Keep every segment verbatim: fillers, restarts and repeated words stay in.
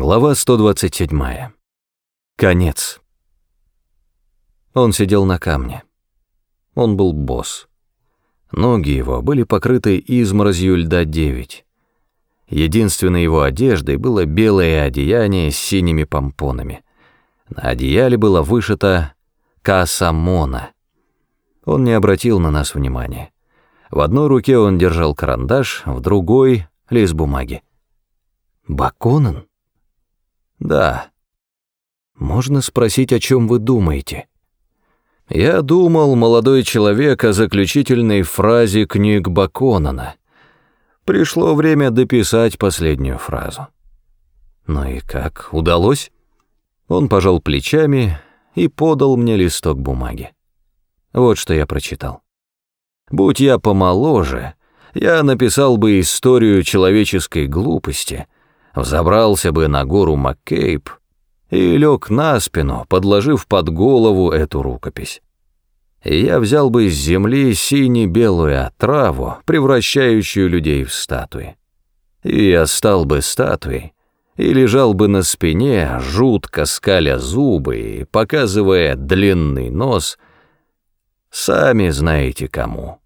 Глава сто двадцать семь. Конец. Он сидел на камне. Он был босс. Ноги его были покрыты изморозью льда девять. Единственной его одеждой было белое одеяние с синими помпонами. На одеяле было вышито «Касамона». Он не обратил на нас внимания. В одной руке он держал карандаш, в другой — лист бумаги. «Баконен?» «Да». «Можно спросить, о чем вы думаете?» «Я думал, молодой человек, о заключительной фразе книг Баконена. Пришло время дописать последнюю фразу». «Ну и как, удалось?» Он пожал плечами и подал мне листок бумаги. Вот что я прочитал. «Будь я помоложе, я написал бы историю человеческой глупости, взобрался бы на гору Маккейб и лег на спину, подложив под голову эту рукопись. И я взял бы с земли сине-белую отраву, превращающую людей в статуи. И я стал бы статуей, и лежал бы на спине, жутко скаля зубы и показывая длинный нос, сами знаете кому».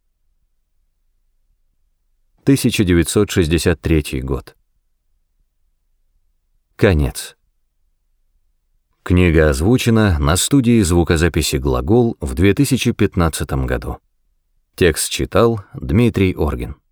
тысяча девятьсот шестьдесят третий год. Конец. Книга озвучена на студии звукозаписи «Глагол» в две тысячи пятнадцатом году. Текст читал Дмитрий Оргин.